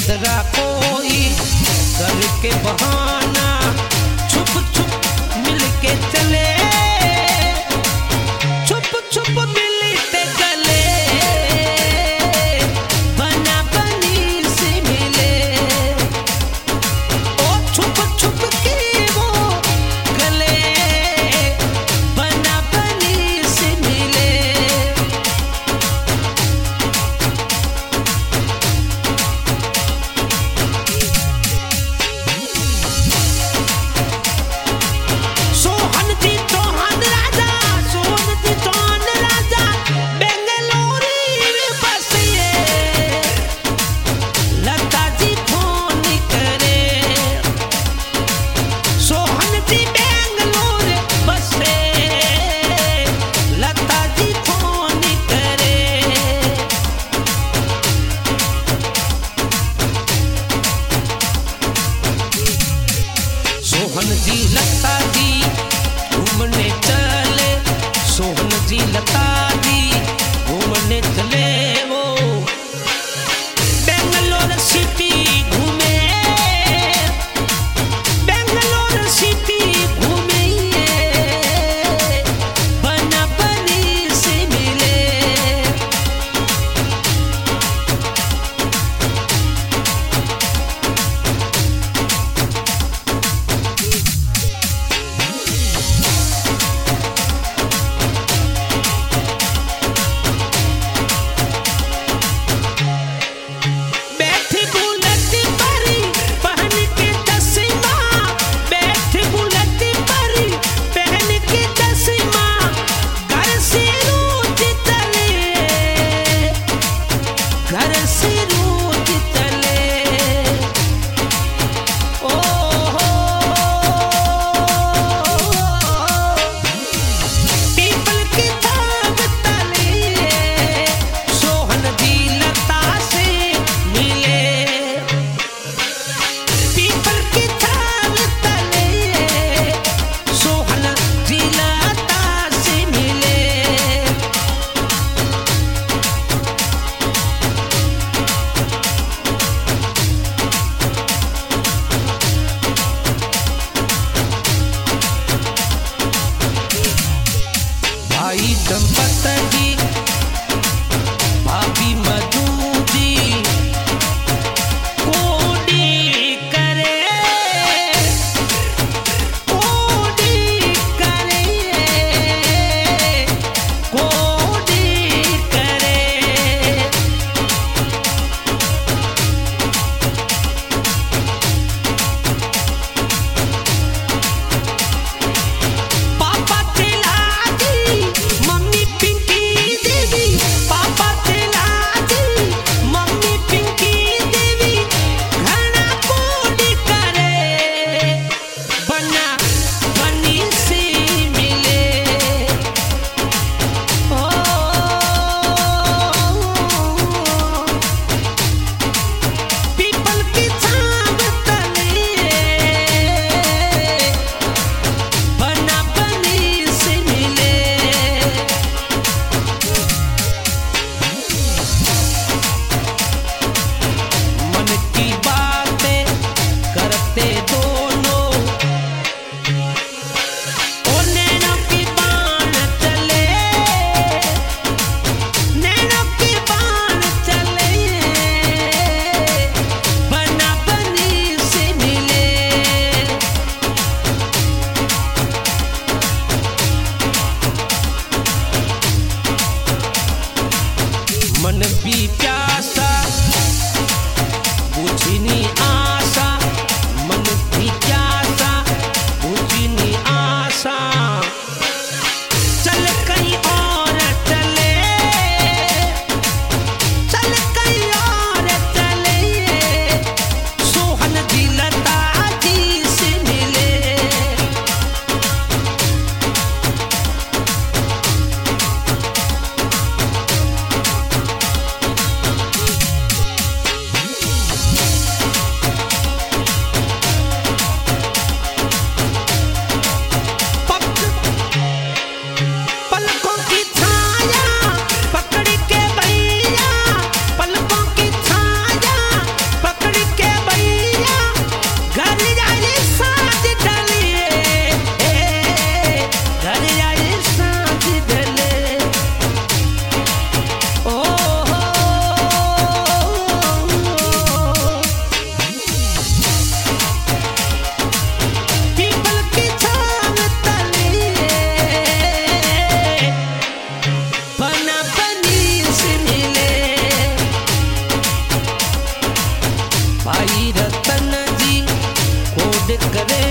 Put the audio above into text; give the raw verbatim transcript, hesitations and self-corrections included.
जरा कोई करके बहाना छुप छुप मिलके चले, छुप छुप मिलते गले, बना बनी से मिले। ओ छुप छुप के वो गले, बना बनी से मिले। सोहन जी चौहान राजा, सोहन जी चौहान राजा बेंगलुरु में बसिए, लता जी फोन करे। सोहन जी बेंगलुरु बसे, लता जी फोन करे। सोहन जी लता जी घूमने चले, सोहन जी लता जी घूमने चले। वो बेंगलोर सिटी घूमे, बेंगलोर सिटी घूमे, बना बनी से मिले। बैठी बुलेट परी पहन के चश्मा, बैठी बुलेट परी पहन के चश्मा, घर से रोज चले, घर से रोज चले। ओ हो पीपल की छाव तले, सोहन जी लता से मिले। पीपल की छाव तले, सोहन जी लता से मिले। भाई दंपत जी, भाभी मधु जी कोडी करे, कोडी करे, कोडी करे। पापा चला जी, मम्मी पिंकी देवी, पापा चला जी, मम्मी पिंकी देवी घना कोडी करे, बना बनी से मिले। ओ पीपल की छाव तले, बना बनी से मिले। मन की बातें करते दोनों, ओ नैनों की बाण चले, नैनों की बाण चले, बना बनी से मिले। मन भी प्यासा बुझनी आशा, मन भी प्यासा बुझनी आशा, चल कहीं और चले, चल कहीं और चले, सोहन जी लता जी से मिले। करे